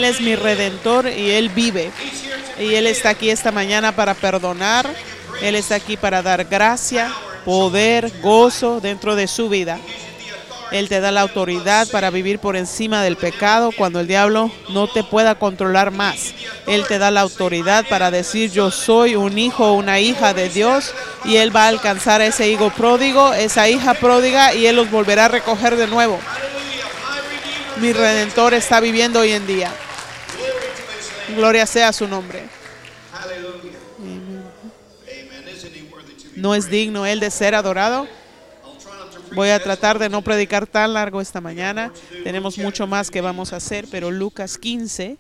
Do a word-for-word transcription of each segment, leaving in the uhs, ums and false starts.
Él es mi Redentor y Él vive. Y Él está aquí esta mañana para perdonar. Él está aquí para dar gracia, poder, gozo dentro de su vida. Él te da la autoridad para vivir por encima del pecado cuando el diablo no te pueda controlar más. Él te da la autoridad para decir yo soy un hijo o una hija de Dios, y Él va a alcanzar a ese hijo pródigo, esa hija pródiga, y Él los volverá a recoger de nuevo. Mi Redentor está viviendo hoy en día. Gloria sea su nombre. ¿No es digno Él de ser adorado? Voy a tratar de no predicar tan largo esta mañana. Tenemos mucho más que vamos a hacer, pero Lucas quince.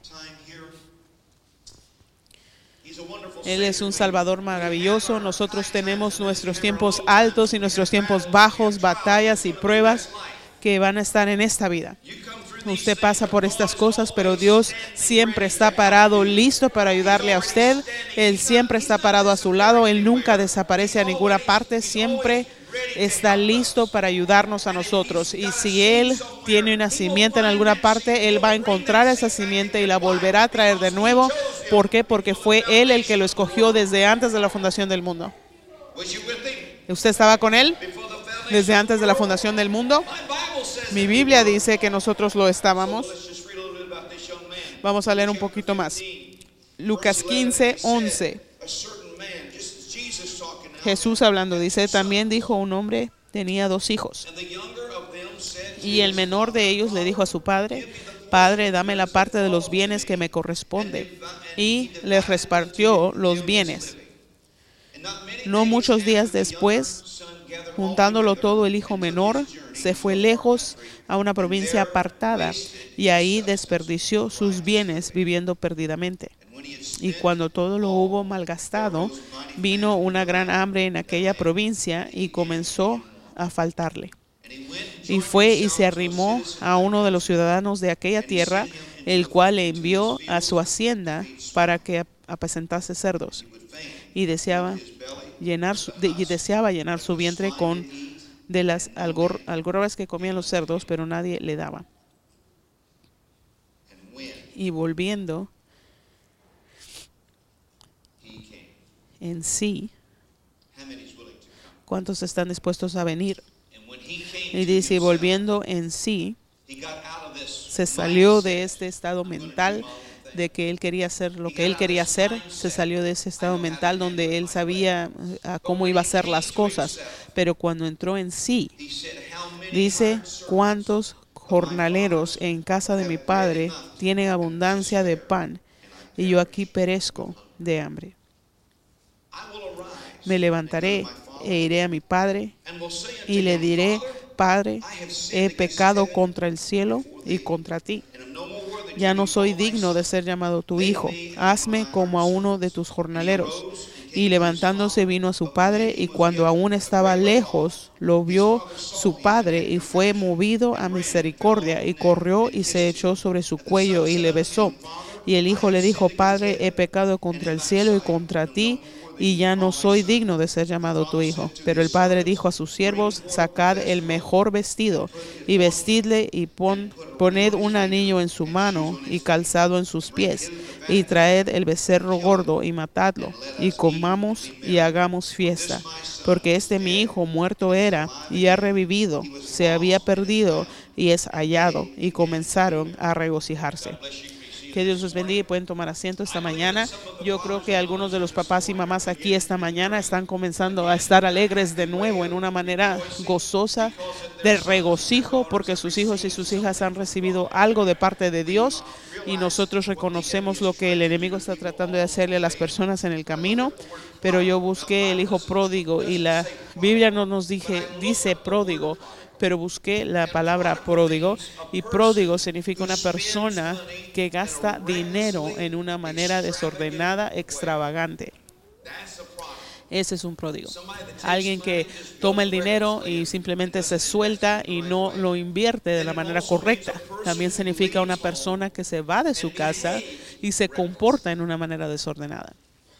Él es un Salvador maravilloso. Nosotros tenemos nuestros tiempos altos y nuestros tiempos bajos, batallas y pruebas que van a estar en esta vida. Usted pasa por estas cosas, pero Dios siempre está parado, listo para ayudarle a usted. Él siempre está parado a su lado. Él nunca desaparece a ninguna parte. Siempre está listo para ayudarnos a nosotros. Y si Él tiene una simiente en alguna parte, Él va a encontrar esa simiente y la volverá a traer de nuevo. ¿Por qué? Porque fue Él el que lo escogió desde antes de la fundación del mundo. ¿Usted estaba con Él desde antes de la fundación del mundo? Mi Biblia dice que nosotros lo estábamos. Vamos a leer un poquito más. Lucas quince, once. Jesús hablando dice, también dijo un hombre, tenía dos hijos. Y el menor de ellos le dijo a su padre, Padre, dame la parte de los bienes que me corresponde. Y les repartió los bienes. No muchos días después, juntándolo todo, el hijo menor se fue lejos a una provincia apartada y ahí desperdició sus bienes viviendo perdidamente. Y cuando todo lo hubo malgastado, vino una gran hambre en aquella provincia y comenzó a faltarle. Y fue y se arrimó a uno de los ciudadanos de aquella tierra, el cual le envió a su hacienda para que apacentase cerdos. Y deseaba llenar su, de, y deseaba llenar su vientre con de las algor, algarrobas que comían los cerdos, pero nadie le daba. Y volviendo en sí, ¿cuántos están dispuestos a venir? Y dice, volviendo en sí, se salió de este estado mental de que él quería hacer lo que él quería hacer, se salió de ese estado mental donde él sabía uh, cómo iba a hacer las cosas, pero cuando entró en sí, dice, ¿cuántos jornaleros en casa de mi padre tienen abundancia de pan y yo aquí perezco de hambre? Me levantaré e iré a mi padre y le diré, Padre, he pecado contra el cielo y contra ti. Ya no soy digno de ser llamado tu hijo. Hazme como a uno de tus jornaleros. Y levantándose vino a su padre, y cuando aún estaba lejos, lo vio su padre, y fue movido a misericordia, y corrió y se echó sobre su cuello, y le besó. Y el hijo le dijo, Padre, he pecado contra el cielo y contra ti, y ya no soy digno de ser llamado tu hijo. Pero el padre dijo a sus siervos, sacad el mejor vestido, y vestidle, y pon, poned un anillo en su mano, y calzado en sus pies, y traed el becerro gordo, y matadlo, y comamos, y hagamos fiesta. Porque este mi hijo muerto era, y ha revivido, se había perdido, y es hallado. Y comenzaron a regocijarse. Que Dios los bendiga y pueden tomar asiento esta mañana. Yo creo que algunos de los papás y mamás aquí esta mañana están comenzando a estar alegres de nuevo en una manera gozosa, de regocijo, porque sus hijos y sus hijas han recibido algo de parte de Dios y nosotros reconocemos lo que el enemigo está tratando de hacerle a las personas en el camino. Pero yo busqué el hijo pródigo y la Biblia no nos dije, dice pródigo, pero busqué la palabra pródigo, y pródigo significa una persona que gasta dinero en una manera desordenada, extravagante. Ese es un pródigo. Alguien que toma el dinero y simplemente se suelta y no lo invierte de la manera correcta. También significa una persona que se va de su casa y se comporta en una manera desordenada.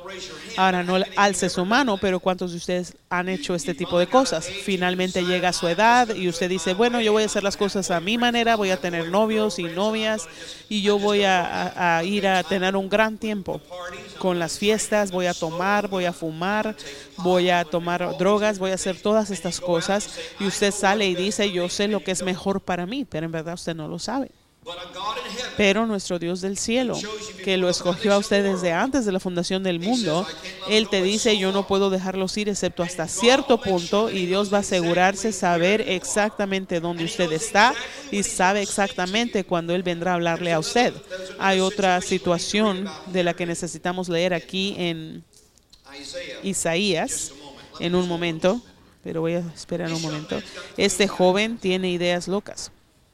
Ahora, no alce su mano, pero ¿cuántos de ustedes han hecho este tipo de cosas? Finalmente llega a su edad y usted dice, bueno, yo voy a hacer las cosas a mi manera, voy a tener novios y novias y yo voy a, a, a ir a tener un gran tiempo con las fiestas, voy a tomar, voy a fumar, voy a tomar drogas, voy a hacer todas estas cosas y usted sale y dice, yo sé lo que es mejor para mí, pero en verdad usted no lo sabe. Pero nuestro Dios del cielo, que lo escogió a usted desde antes de la fundación del mundo, Él te dice, yo no puedo dejarlos ir excepto hasta cierto punto, y Dios va a asegurarse saber exactamente dónde usted está y sabe exactamente cuándo Él vendrá a hablarle a usted. Hay otra situación de la que necesitamos leer aquí en Isaías en un momento, pero voy a esperar un momento. Este joven tiene ideas locas.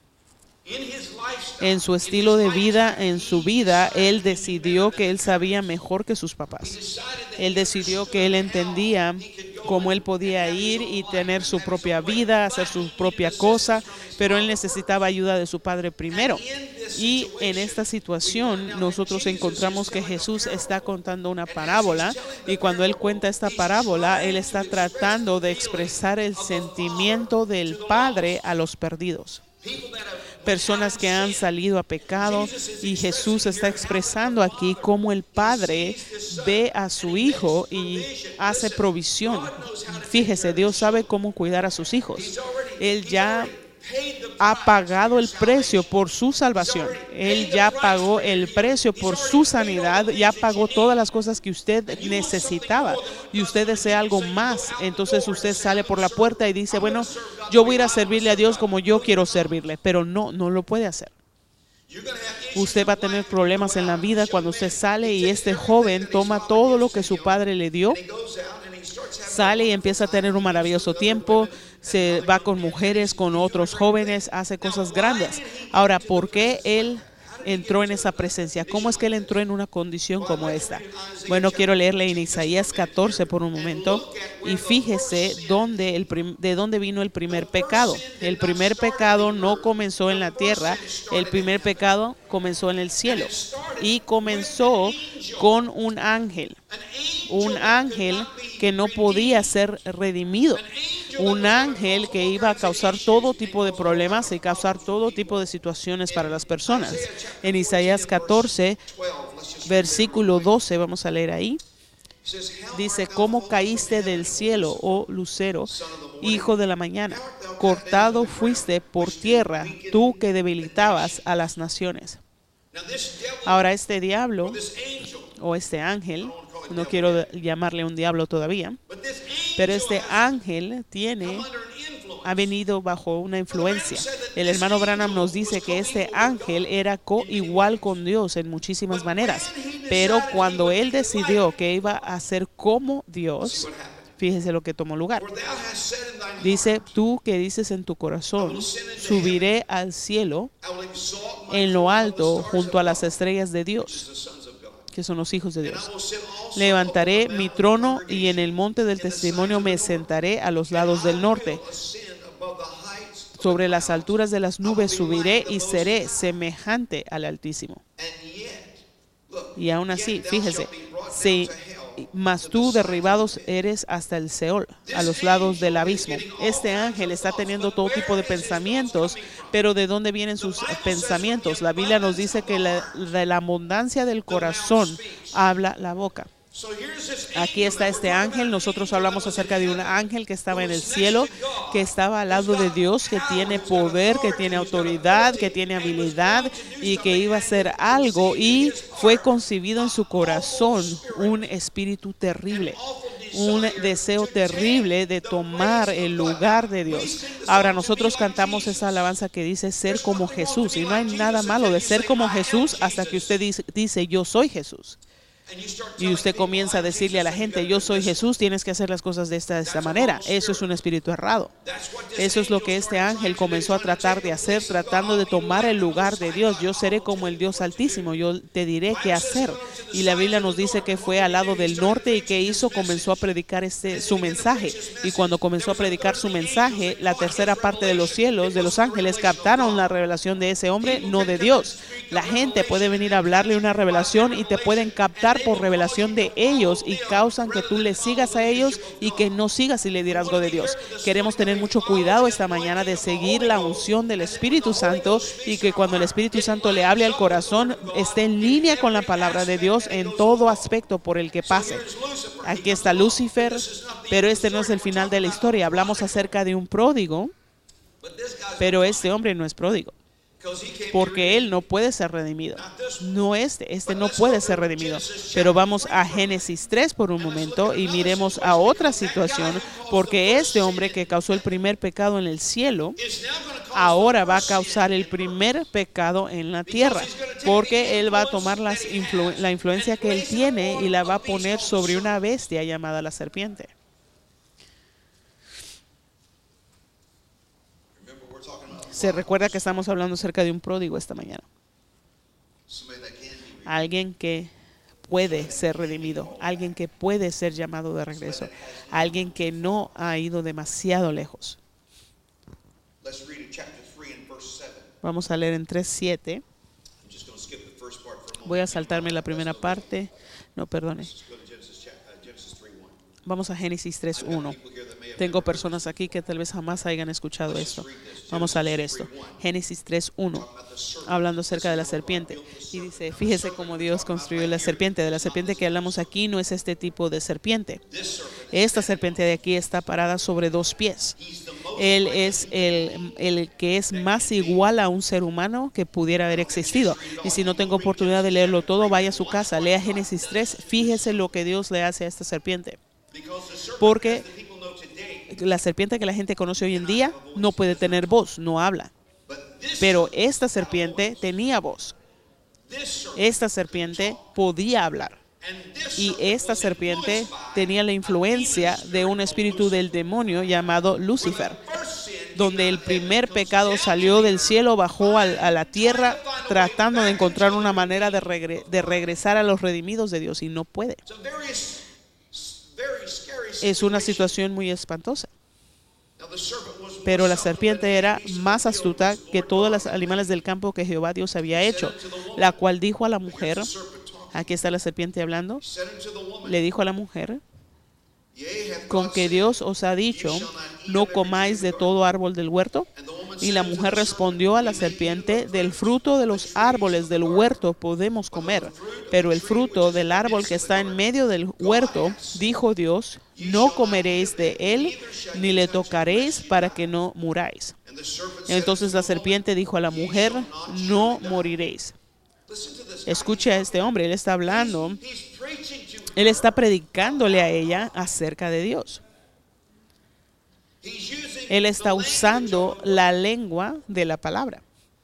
En su estilo de vida, en su vida, él decidió que él sabía mejor que sus papás. Él decidió que él entendía cómo él podía ir y tener su propia vida, hacer su propia cosa, pero él necesitaba ayuda de su padre primero. Y en esta situación nosotros encontramos que Jesús está contando una parábola, y cuando él cuenta esta parábola, él está tratando de expresar el sentimiento del Padre a los perdidos. Personas que han salido a pecado, y Jesús está expresando aquí cómo el Padre ve a su Hijo y hace provisión. Fíjese, Dios sabe cómo cuidar a sus hijos. Él ya ha pagado el precio por su salvación. Él ya pagó el precio por su sanidad, ya pagó todas las cosas que usted necesitaba, y usted desea algo más. Entonces usted sale por la puerta y dice, bueno, yo voy a ir a servirle a Dios como yo quiero servirle, pero no, no lo puede hacer. Usted va a tener problemas en la vida cuando usted sale, y este joven toma todo lo que su padre le dio, sale y empieza a tener un maravilloso tiempo, se va con mujeres, con otros jóvenes, hace cosas grandes. Ahora, ¿por qué él entró en esa presencia? ¿Cómo es que él entró en una condición como esta? Bueno, quiero leerle en Isaías catorce por un momento, y fíjese dónde el prim- de dónde vino el primer pecado. El primer pecado no comenzó en la tierra, el primer pecado comenzó en el cielo, y comenzó con un ángel, un ángel que no podía ser redimido. Un ángel que iba a causar todo tipo de problemas y causar todo tipo de situaciones para las personas. En Isaías catorce, versículo doce, vamos a leer ahí. Dice, ¿cómo caíste del cielo, oh lucero, hijo de la mañana? Cortado fuiste por tierra, tú que debilitabas a las naciones. Ahora este diablo, o este ángel, no quiero llamarle un diablo todavía, pero este ángel tiene, ha venido bajo una influencia. El hermano Branham nos dice que este ángel era co igual con Dios en muchísimas maneras, pero cuando él decidió que iba a ser como Dios, fíjese lo que tomó lugar. Dice, tú que dices en tu corazón, subiré al cielo en lo alto junto a las estrellas de Dios, que son los hijos de Dios. Levantaré mi trono y en el monte del testimonio me sentaré a los lados del norte. Sobre las alturas de las nubes subiré y seré semejante al Altísimo. Y aún así, fíjese, si mas tú derribados eres hasta el Seol, a los lados del abismo. Este ángel está teniendo todo tipo de pensamientos, pero ¿de dónde vienen sus pensamientos? La Biblia nos dice que la, de la abundancia del corazón habla la boca. Aquí está este ángel. Nosotros hablamos acerca de un ángel que estaba en el cielo, que estaba al lado de Dios, que tiene poder, que tiene autoridad, que tiene habilidad y que iba a hacer algo, y fue concebido en su corazón un espíritu terrible, un deseo terrible de tomar el lugar de Dios. Ahora nosotros cantamos esa alabanza que dice ser como Jesús, y no hay nada malo de ser como Jesús hasta que usted dice, dice yo soy Jesús. Y usted comienza a decirle a la gente, yo soy Jesús, tienes que hacer las cosas de esta, de esta manera. Eso es un espíritu errado. Eso es lo que este ángel comenzó a tratar de hacer, tratando de tomar el lugar de Dios. Yo seré como el Dios Altísimo, yo te diré qué hacer. Y la Biblia nos dice que fue al lado del norte, y que hizo, comenzó a predicar este, su mensaje. Y cuando comenzó a predicar su mensaje, la tercera parte de los cielos, de los ángeles, captaron la revelación de ese hombre, no de Dios. La gente puede venir a hablarle una revelación y te pueden captar por revelación de ellos y causan que tú le sigas a ellos y que no sigas el liderazgo de Dios. Queremos tener mucho cuidado esta mañana de seguir la unción del Espíritu Santo y que cuando el Espíritu Santo le hable al corazón esté en línea con la palabra de Dios en todo aspecto por el que pase. Aquí está Lucifer, pero este no es el final de la historia. Hablamos acerca de un pródigo, pero este hombre no es pródigo, porque él no puede ser redimido. No este, este no puede ser redimido. Pero vamos a Génesis tres por un momento y miremos a otra situación, porque este hombre que causó el primer pecado en el cielo, ahora va a causar el primer pecado en la tierra, porque él va a tomar las influ- la influencia que él tiene y la va a poner sobre una bestia llamada la serpiente. Se recuerda que estamos hablando acerca de un pródigo esta mañana. Alguien que puede ser redimido, alguien que puede ser llamado de regreso, alguien que no ha ido demasiado lejos. Vamos a leer en tres siete. Voy a saltarme la primera parte. No, perdone. Vamos a Génesis tres uno. Tengo personas aquí que tal vez jamás hayan escuchado esto. Vamos a leer esto. Génesis tres uno, hablando acerca de la serpiente. Y dice, fíjese cómo Dios construyó la serpiente. De la serpiente que hablamos aquí no es este tipo de serpiente. Esta serpiente de aquí está parada sobre dos pies. Él es el, el que es más igual a un ser humano que pudiera haber existido. Y si no tengo oportunidad de leerlo todo, vaya a su casa, lea Génesis tres, fíjese lo que Dios le hace a esta serpiente. Porque la serpiente que la gente conoce hoy en día no puede tener voz, no habla. Pero esta serpiente tenía voz. Esta serpiente podía hablar. Y esta serpiente tenía la influencia de un espíritu del demonio llamado Lucifer, donde el primer pecado salió del cielo, bajó a, a la tierra, tratando de encontrar una manera de, regre, de regresar a los redimidos de Dios, y no puede. Es una situación muy espantosa. Pero la serpiente era más astuta que todos los animales del campo que Jehová Dios había hecho, la cual dijo a la mujer, aquí está la serpiente hablando, le dijo a la mujer, con que Dios os ha dicho, no comáis de todo árbol del huerto. Y la mujer respondió a la serpiente, del fruto de los árboles del huerto podemos comer, pero el fruto del árbol que está en medio del huerto, dijo Dios, no comeréis de él, ni le tocaréis para que no muráis. Entonces la serpiente dijo a la mujer, no moriréis. Escuche a este hombre, él está hablando, él está predicándole a ella acerca de Dios. Él está usando la lengua de la palabra.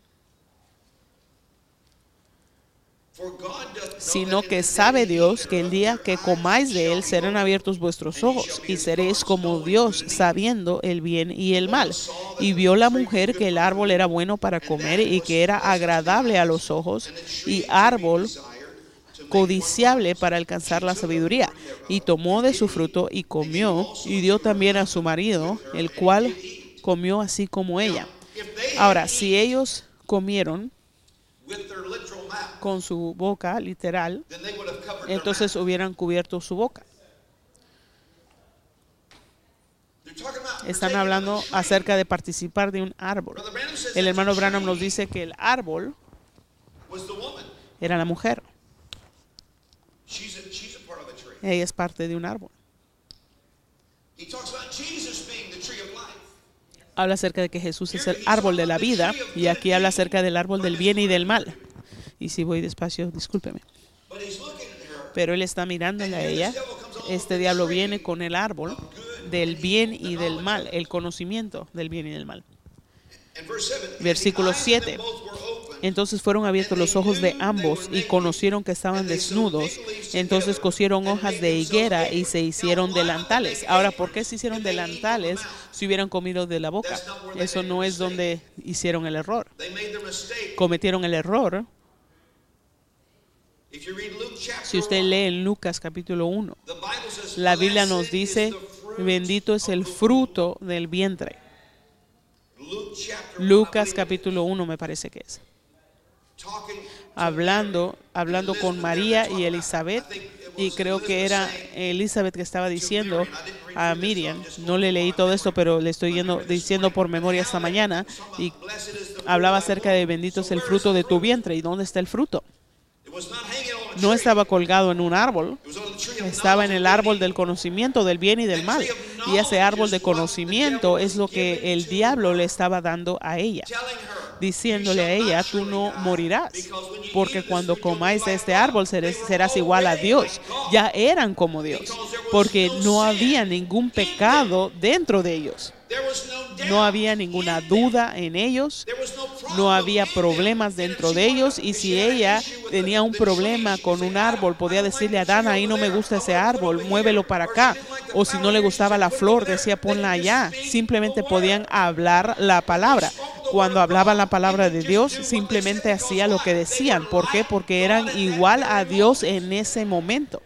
Sino que sabe Dios que el día que comáis de él serán abiertos vuestros ojos y seréis como Dios, sabiendo el bien y el mal. Y vio la mujer que el árbol era bueno para comer y que era agradable a los ojos y árbol codiciable para alcanzar la sabiduría. Y tomó de su fruto y comió y dio también a su marido, el cual comió así como ella. Ahora, si ellos comieron con su boca, literal, entonces hubieran cubierto su boca. Están hablando acerca de participar de un árbol. El hermano Branham nos dice que el árbol era la mujer. Ella es parte de un árbol. Habla acerca de que Jesús es el árbol de la vida, y aquí habla acerca del árbol del bien y del mal. Y si voy despacio, discúlpeme. Pero él está mirándole a ella. Este diablo viene con el árbol del bien y del mal, el conocimiento del bien y del mal. Versículo siete. Entonces fueron abiertos los ojos de ambos y conocieron que estaban desnudos. Entonces cosieron hojas de higuera y se hicieron delantales. Ahora, ¿por qué se hicieron delantales si hubieran comido de la boca? Eso no es donde hicieron el error. Cometieron el error. Si usted lee en Lucas capítulo uno, la Biblia nos dice, bendito es el fruto del vientre. Lucas capítulo uno me parece que es. Hablando hablando con María y Elizabeth, y creo que era Elizabeth que estaba diciendo a Miriam, no le leí todo esto, pero le estoy yendo, diciendo por memoria esta mañana, y hablaba acerca de bendito es el fruto de tu vientre. ¿Y dónde está el fruto? No estaba colgado en un árbol, estaba en el árbol del conocimiento del bien y del mal. Y ese árbol de conocimiento es lo que el diablo le estaba dando a ella, diciéndole a ella, tú no morirás, porque cuando comáis de este árbol serás igual a Dios. Ya eran como Dios, porque no había ningún pecado dentro de ellos. No había ninguna duda en ellos, no había problemas dentro de ellos, y si ella tenía un problema con un árbol, podía decirle a Adán, ahí no me gusta ese árbol, muévelo para acá. O si no le gustaba la flor, decía, ponla allá. Simplemente podían hablar la palabra. Cuando hablaban la palabra de Dios, simplemente hacía lo que decían. ¿Por qué? Porque eran igual a Dios en ese momento.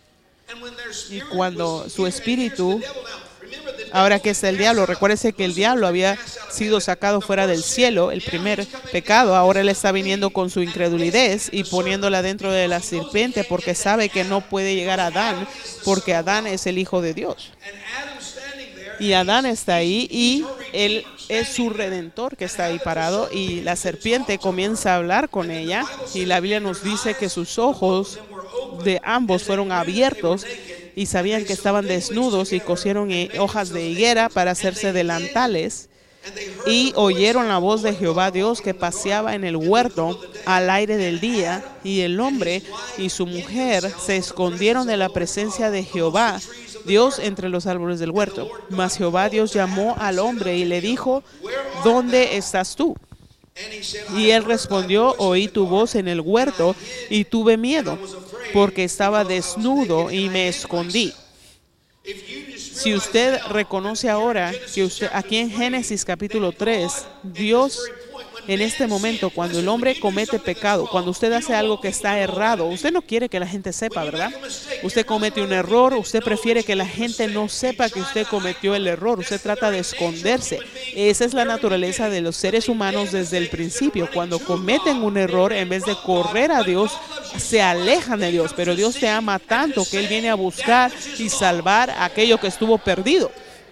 Y cuando su espíritu... Ahora, ¿qué es el diablo? Recuérdese que el diablo había sido sacado fuera del cielo, el primer pecado. Ahora él está viniendo con su incredulidad y poniéndola dentro de la serpiente, porque sabe que no puede llegar a Adán, porque Adán es el hijo de Dios. Y Adán está ahí y él es su redentor que está ahí parado, y la serpiente comienza a hablar con ella, y la Biblia nos dice que sus ojos de ambos fueron abiertos y sabían que estaban desnudos, y cosieron hojas de higuera para hacerse delantales, y oyeron la voz de Jehová Dios que paseaba en el huerto al aire del día, y el hombre y su mujer se escondieron de la presencia de Jehová Dios entre los árboles del huerto. Mas Jehová Dios llamó al hombre y le dijo, ¿dónde estás tú? Y él respondió, oí tu voz en el huerto y tuve miedo, porque estaba desnudo y me escondí. Si usted reconoce ahora que usted, aquí en Génesis capítulo tres, Dios en este momento, cuando el hombre comete pecado, cuando usted hace algo que está errado, usted no quiere que la gente sepa, ¿verdad? Usted comete un error, usted prefiere que la gente no sepa que usted cometió el error, usted trata de esconderse. Esa es la naturaleza de los seres humanos desde el principio. Cuando cometen un error, en vez de correr a Dios, se alejan de Dios. Pero Dios te ama tanto que Él viene a buscar y salvar a aquello que estuvo perdido.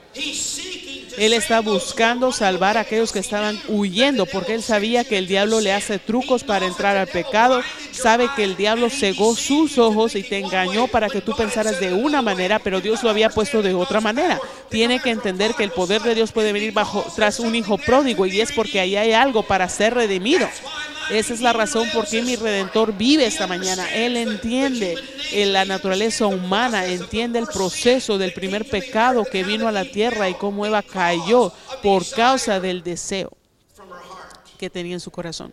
Él está buscando salvar a aquellos que estaban huyendo, porque Él sabía que el diablo le hace trucos para entrar al pecado. Sabe que el diablo cegó sus ojos y te engañó para que tú pensaras de una manera, pero Dios lo había puesto de otra manera. Tiene que entender que el poder de Dios puede venir bajo tras un hijo pródigo, y es porque ahí hay algo para ser redimido. Esa es la razón por qué mi Redentor vive esta mañana. Él entiende la naturaleza humana, entiende el proceso del primer pecado que vino a la tierra y cómo Eva cayó por causa del deseo que tenía en su corazón.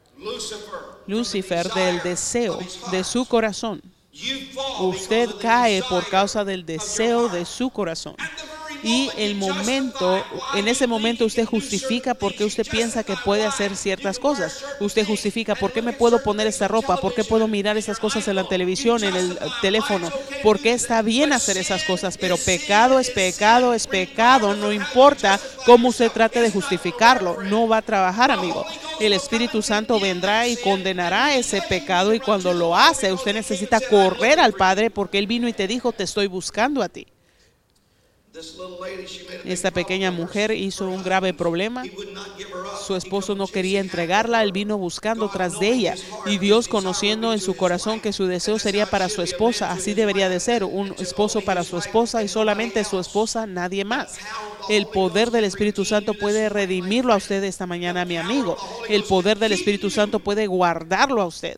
Lucifer, del deseo de su corazón. Usted cae por causa del deseo de su corazón. Y el momento, en ese momento usted justifica por qué usted piensa que puede hacer ciertas cosas. Usted justifica por qué me puedo poner esta ropa, por qué puedo mirar esas cosas en la televisión, en el teléfono, por qué está bien hacer esas cosas. Pero pecado es pecado, es pecado, no importa cómo usted trate de justificarlo, no va a trabajar, amigo. El Espíritu Santo vendrá y condenará ese pecado, y cuando lo hace, usted necesita correr al Padre, porque Él vino y te dijo, te estoy buscando a ti. Esta pequeña mujer hizo un grave problema. Su esposo no quería entregarla. Él vino buscando tras de ella. Y Dios, conociendo en su corazón que su deseo sería para su esposa, así debería de ser, un esposo para su esposa y solamente su esposa, nadie más. El poder del Espíritu Santo puede redimirlo a usted esta mañana, mi amigo. El poder del Espíritu Santo puede guardarlo a usted.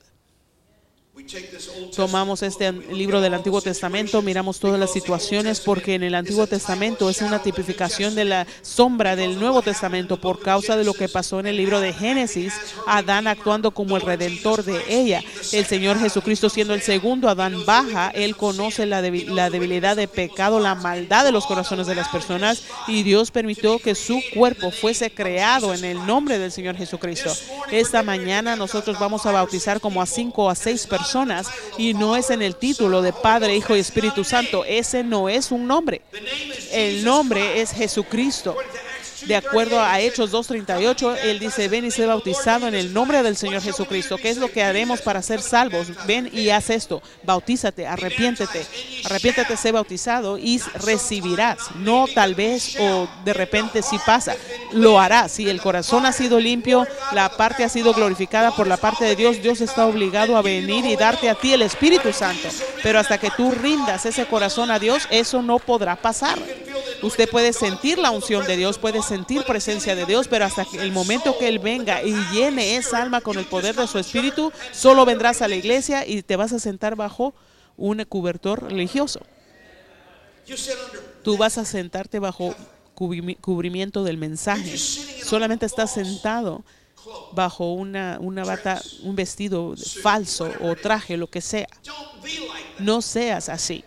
Tomamos este libro del Antiguo Testamento, miramos todas las situaciones, porque en el Antiguo Testamento es una tipificación de la sombra del Nuevo Testamento por causa de lo que pasó en el libro de Génesis, Adán actuando como el redentor de ella. El Señor Jesucristo, siendo el segundo Adán, baja. Él conoce la, debil- la debilidad de pecado, la maldad de los corazones de las personas, y Dios permitió que su cuerpo fuese creado en el nombre del Señor Jesucristo. Esta mañana nosotros vamos a bautizar como a cinco o a seis personas. Personas, y no es en el título de Padre, Hijo y Espíritu Santo. Ese no es un nombre. El nombre es Jesucristo. De acuerdo a Hechos dos treinta y ocho, Él dice, ven y sé bautizado en el nombre del Señor Jesucristo. ¿Qué es lo que haremos para ser salvos? Ven y haz esto. Bautízate, arrepiéntete. Arrepiéntete, sé bautizado y recibirás. No tal vez o de repente si pasa. Lo harás. Si el corazón ha sido limpio, la parte ha sido glorificada por la parte de Dios, Dios está obligado a venir y darte a ti el Espíritu Santo. Pero hasta que tú rindas ese corazón a Dios, eso no podrá pasar. Usted puede sentir la unción de Dios, puede sentir presencia de Dios, pero hasta que el momento que Él venga y llene esa alma con el poder de su Espíritu, solo vendrás a la iglesia y te vas a sentar bajo un cobertor religioso. Tú vas a sentarte bajo cubrimiento del mensaje. Solamente estás sentado bajo una, una bata, un vestido falso o traje, lo que sea. No seas así.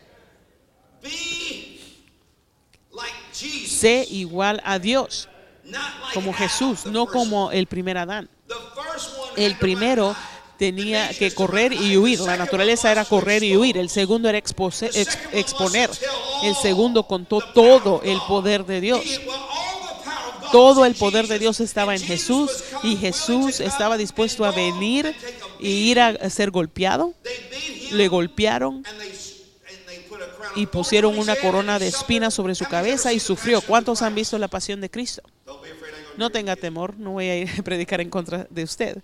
Sé igual a Dios, como Jesús, no como el primer Adán. El primero tenía que correr y huir. La naturaleza era correr y huir. El segundo era expose, ex, exponer. El segundo contó todo el poder de Dios. Todo el poder de Dios estaba en Jesús y Jesús estaba dispuesto a venir y ir a ser golpeado. Le golpearon y pusieron una corona de espinas sobre su cabeza y sufrió. ¿Cuántos han visto la pasión de Cristo? No tenga temor, no voy a ir a predicar en contra de usted.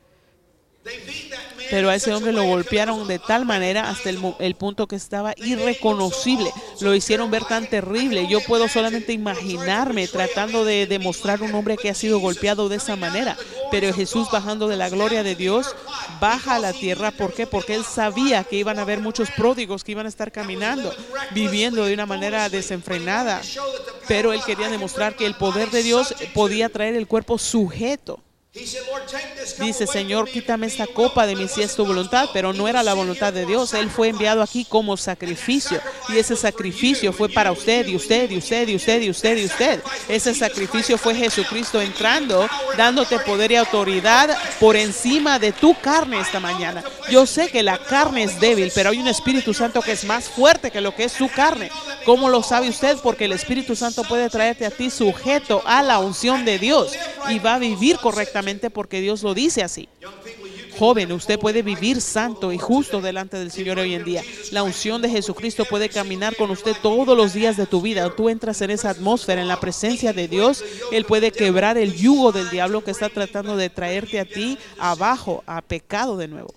Pero a ese hombre lo golpearon de tal manera hasta el, el punto que estaba irreconocible. Lo hicieron ver tan terrible. Yo puedo solamente imaginarme tratando de demostrar un hombre que ha sido golpeado de esa manera. Pero Jesús, bajando de la gloria de Dios, baja a la tierra. ¿Por qué? Porque Él sabía que iban a haber muchos pródigos que iban a estar caminando, viviendo de una manera desenfrenada. Pero Él quería demostrar que el poder de Dios podía traer el cuerpo sujeto. Dice, Señor, quítame esta copa de mí si es tu voluntad, pero no era la voluntad de Dios. Él fue enviado aquí como sacrificio y ese sacrificio fue para usted y usted y usted y usted y usted y usted. Ese sacrificio fue Jesucristo entrando, dándote poder y autoridad por encima de tu carne esta mañana. Yo sé que la carne es débil, pero hay un Espíritu Santo que es más fuerte que lo que es su carne. ¿Cómo lo sabe usted? Porque el Espíritu Santo puede traerte a ti sujeto a la unción de Dios y va a vivir correctamente porque Dios lo dice así. Joven, usted puede vivir santo y justo delante del Señor hoy en día. La unción de Jesucristo puede caminar con usted todos los días de tu vida. Tú entras en esa atmósfera, en la presencia de Dios. Él puede quebrar el yugo del diablo que está tratando de traerte a ti abajo, a pecado de nuevo.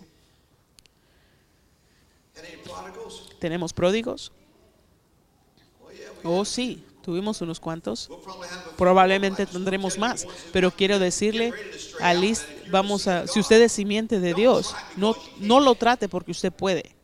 ¿Tenemos pródigos? Oh, sí. Tuvimos unos cuantos, probablemente tendremos más, pero quiero decirle, Alice, vamos a, si usted es simiente de Dios, no, no lo trate porque usted puede.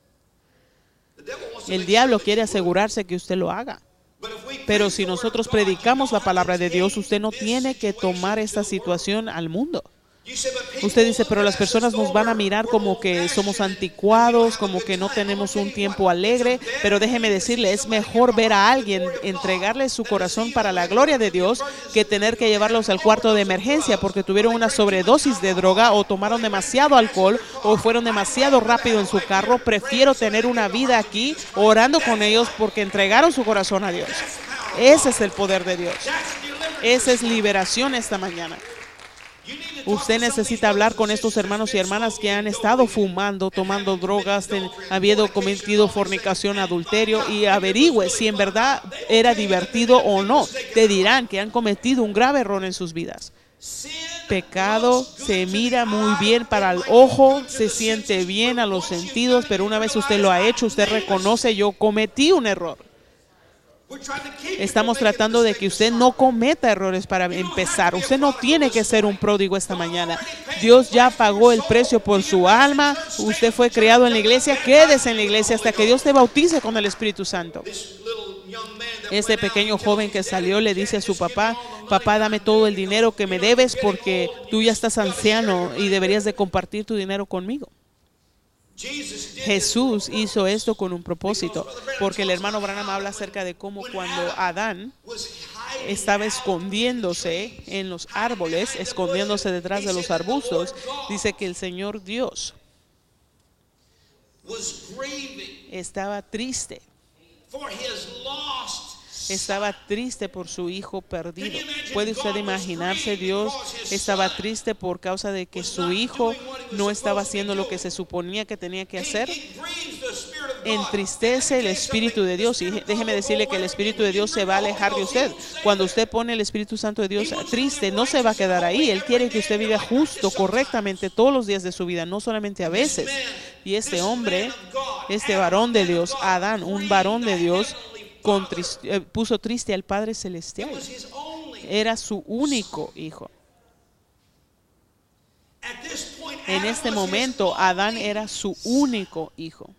El diablo quiere asegurarse que usted lo haga. Pero si nosotros predicamos la palabra de Dios, usted no tiene que tomar esta situación al mundo. Usted dice, pero las personas nos van a mirar como que somos anticuados, como que no tenemos un tiempo alegre, pero déjeme decirle, es mejor ver a alguien entregarle su corazón para la gloria de Dios que tener que llevarlos al cuarto de emergencia porque tuvieron una sobredosis de droga o tomaron demasiado alcohol o fueron demasiado rápido en su carro. Prefiero tener una vida aquí orando con ellos porque entregaron su corazón a Dios. Ese es el poder de Dios. Esa es liberación esta mañana. Usted necesita hablar con estos hermanos y hermanas que han estado fumando, tomando drogas, ten, habiendo cometido fornicación, adulterio, y averigüe si en verdad era divertido o no. Te dirán que han cometido un grave error en sus vidas. Pecado se mira muy bien para el ojo, se siente bien a los sentidos, pero una vez usted lo ha hecho, usted reconoce, yo cometí un error. Estamos tratando de que usted no cometa errores para empezar. Usted no tiene que ser un pródigo esta mañana. Dios ya pagó el precio por su alma. Usted fue criado en la iglesia. Quédese en la iglesia hasta que Dios te bautice con el Espíritu Santo. Este pequeño joven que salió le dice a su papá, papá, dame todo el dinero que me debes porque tú ya estás anciano y deberías de compartir tu dinero conmigo. Jesús hizo esto con un propósito, porque el hermano Branham habla acerca de cómo cuando Adán estaba escondiéndose en los árboles, escondiéndose detrás de los arbustos, dice que el Señor Dios estaba triste estaba triste por su hijo perdido. ¿Puede usted imaginarse? Dios estaba triste por causa de que su hijo no estaba haciendo lo que se suponía que tenía que hacer. Entristece el Espíritu de Dios, y déjeme decirle que el Espíritu de Dios se va a alejar de usted. Cuando usted pone el Espíritu Santo de Dios triste, no se va a quedar ahí. Él quiere que usted viva justo, correctamente todos los días de su vida, no solamente a veces. Y este hombre, este varón de Dios, Adán, un varón de Dios, con trist- eh, puso triste al Padre Celestial. Era su único hijo. En este momento, Adán era su único hijo.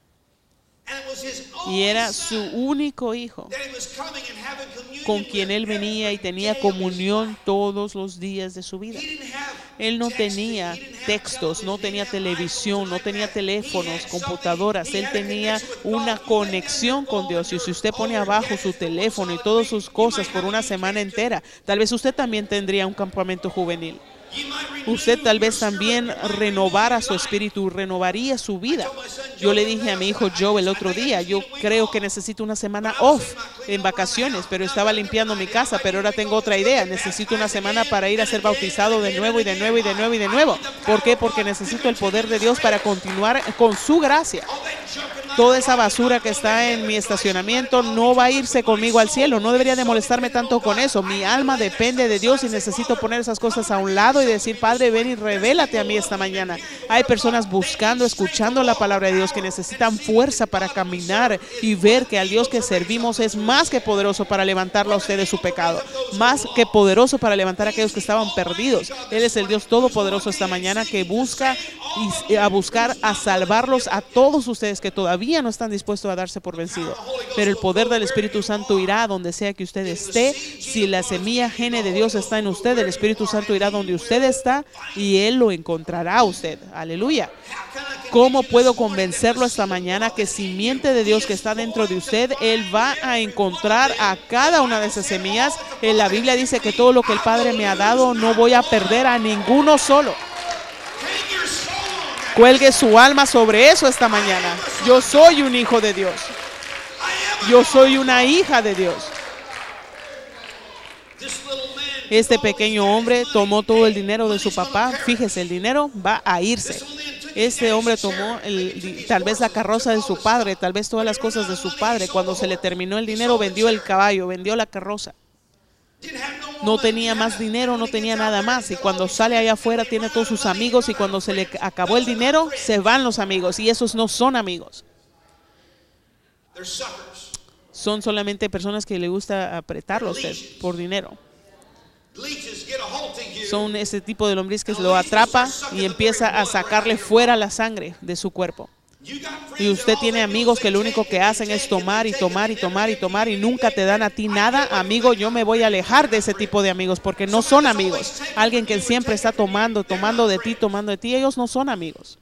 Y era su único hijo con quien él venía y tenía comunión todos los días de su vida. Él no tenía textos, no tenía televisión, no tenía teléfonos, computadoras. Él tenía una conexión con Dios. Y si usted pone abajo su teléfono y todas sus cosas por una semana entera, tal vez usted también tendría un campamento juvenil. Usted tal vez también renovara su espíritu, renovaría su vida. Yo le dije a mi hijo Joe el otro día, yo creo que necesito una semana off en vacaciones, pero estaba limpiando mi casa, pero ahora tengo otra idea. Necesito una semana para ir a ser bautizado de nuevo y de nuevo y de nuevo y de nuevo. ¿Por qué? Porque necesito el poder de Dios para continuar con su gracia. Toda esa basura que está en mi estacionamiento no va a irse conmigo al cielo. No debería de molestarme tanto con eso. Mi alma depende de Dios y necesito poner esas cosas a un lado y decir, Padre, ven y revélate a mí esta mañana. Hay personas buscando, escuchando la palabra de Dios que necesitan fuerza para caminar y ver que al Dios que servimos es más que poderoso para levantarlo a usted de su pecado. Más que poderoso para levantar a aquellos que estaban perdidos. Él es el Dios todopoderoso esta mañana que busca y a buscar a salvarlos a todos ustedes que todavía no están dispuestos a darse por vencido. Pero el poder del Espíritu Santo irá donde sea que usted esté. Si la semilla gene de Dios está en usted, el Espíritu Santo irá donde usted está y Él lo encontrará a usted. Aleluya. ¿Cómo puedo convencerlo esta mañana que simiente de Dios que está dentro de usted, Él va a encontrar a cada una de esas semillas? En la Biblia dice que todo lo que el Padre me ha dado no voy a perder a ninguno solo. Cuelgue su alma sobre eso esta mañana. Yo soy un hijo de Dios. Yo soy una hija de Dios. Este pequeño hombre tomó todo el dinero de su papá. Fíjese, el dinero va a irse. Este hombre tomó el, tal vez la carroza de su padre, tal vez todas las cosas de su padre. Cuando se le terminó el dinero, vendió el caballo, vendió la carroza. No tenía más dinero, no tenía nada más. Y cuando sale allá afuera tiene todos sus amigos y cuando se le acabó el dinero, se van los amigos. Y esos no son amigos. Son solamente personas que le gusta apretarlo a usted por dinero. Son ese tipo de lombriz que lo atrapa y empieza a sacarle fuera la sangre de su cuerpo. Y usted tiene amigos que lo único que hacen es tomar y tomar y tomar y tomar y nunca te dan a ti nada. Amigo, yo me voy a alejar de ese tipo de amigos porque no son amigos. Alguien que siempre está tomando, tomando de ti, tomando de ti, ellos no son amigos.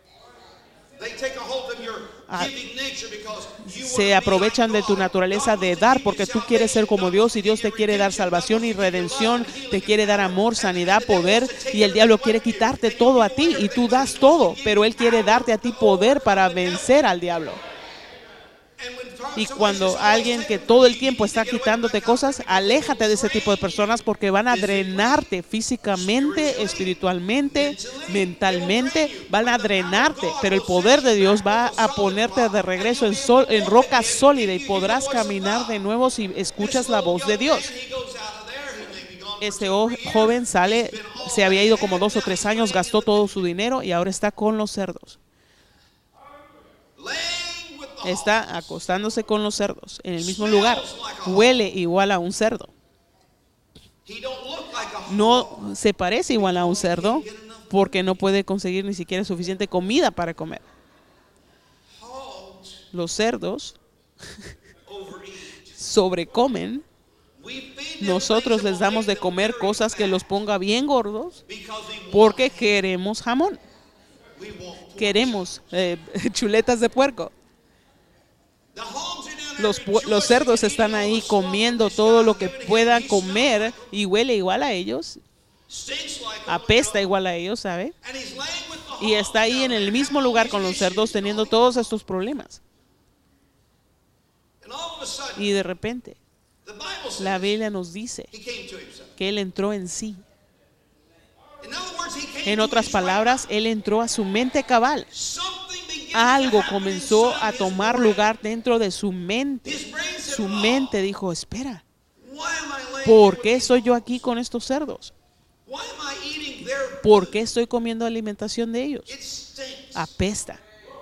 Ah, se aprovechan de tu naturaleza de dar porque tú quieres ser como Dios y Dios te quiere dar salvación y redención, te quiere dar amor, sanidad, poder, y el diablo quiere quitarte todo a ti y tú das todo, pero él quiere darte a ti poder para vencer al diablo. Y cuando alguien que todo el tiempo está quitándote cosas, aléjate de ese tipo de personas porque van a drenarte físicamente, espiritualmente, mentalmente, van a drenarte. Pero el poder de Dios va a ponerte de regreso en, sol, en roca sólida y podrás caminar de nuevo si escuchas la voz de Dios. Este joven sale, se había ido como dos o tres años, gastó todo su dinero y ahora está con los cerdos. Está acostándose con los cerdos en el mismo lugar. Huele igual a un cerdo. No se parece igual a un cerdo porque no puede conseguir ni siquiera suficiente comida para comer. Los cerdos sobrecomen. Nosotros les damos de comer cosas que los ponga bien gordos porque queremos jamón. Queremos eh, chuletas de puerco. Los, los cerdos están ahí comiendo todo lo que puedan comer y huele igual a ellos, apesta igual a ellos, ¿sabe? Y está ahí en el mismo lugar con los cerdos teniendo todos estos problemas. Y de repente La Biblia nos dice que Él entró en sí. En otras palabras, Él entró a su mente cabal. Algo comenzó a tomar lugar dentro de su mente. Su mente dijo, espera, ¿por qué estoy yo aquí con estos cerdos? ¿Por qué estoy comiendo alimentación de ellos? Apesta.